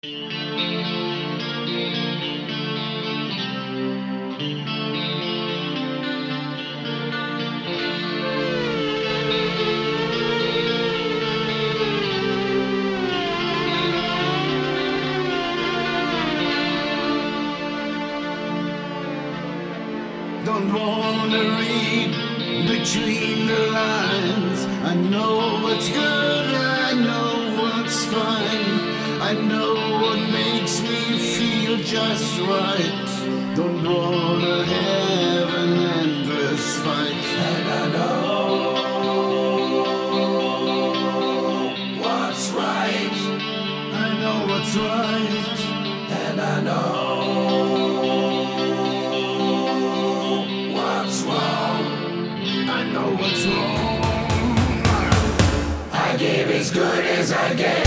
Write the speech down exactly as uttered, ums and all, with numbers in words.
Don't wanna read between the lines. I know what's good, I know what's fine. I know what makes me feel just right. Don't wanna have an endless fight. And I know what's right. I know what's right. And I know I know what's wrong. I give as good as I get.